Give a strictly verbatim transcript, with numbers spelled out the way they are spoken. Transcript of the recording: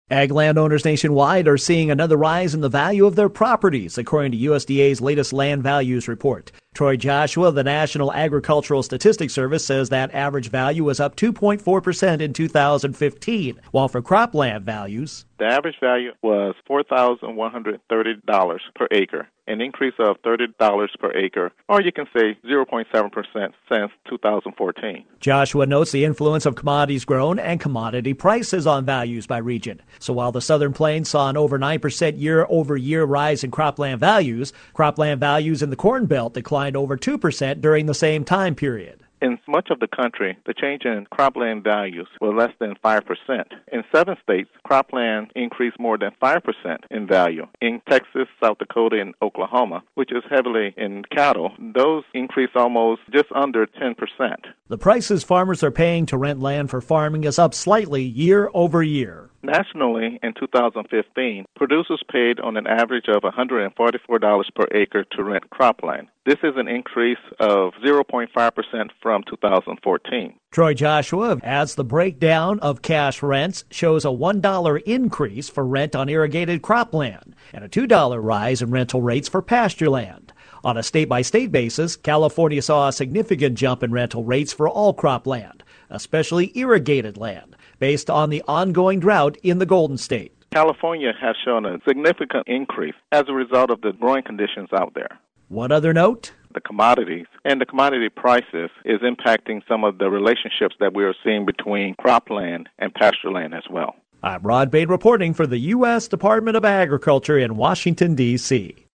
Ag landowners nationwide are seeing another rise in the value of their properties, according to U S D A's latest land values report. Troy Joshua of the National Agricultural Statistics Service says that average value was up two point four percent in two thousand fifteen, while for cropland values, the average value was four thousand one hundred thirty dollars per acre, an increase of thirty dollars per acre, or you can say zero point seven percent since two thousand fourteen. Joshua notes the influence of commodities grown and commodity prices on values by region. So while the Southern Plains saw an over nine percent year-over-year rise in cropland values, cropland values in the Corn Belt declined over two percent during the same time period. In much of the country, the change in cropland values was less than five percent. In seven states, cropland increased more than five percent in value. In Texas, South Dakota, and Oklahoma, which is heavily in cattle, those increased almost just under ten percent. The prices farmers are paying to rent land for farming is up slightly year over year. Nationally, in two thousand fifteen, producers paid on an average of one hundred forty-four dollars per acre to rent cropland. This is an increase of zero point five percent from two thousand fourteen. Troy Joshua adds the breakdown of cash rents shows a one dollar increase for rent on irrigated cropland and a two dollar rise in rental rates for pasture land. On a state-by-state basis, California saw a significant jump in rental rates for all cropland, especially irrigated land, based on the ongoing drought in the Golden State. California has shown a significant increase as a result of the growing conditions out there. One other note? The commodities and the commodity prices is impacting some of the relationships that we are seeing between cropland and pasture land as well. I'm Rod Bain reporting for the U S Department of Agriculture in Washington, D C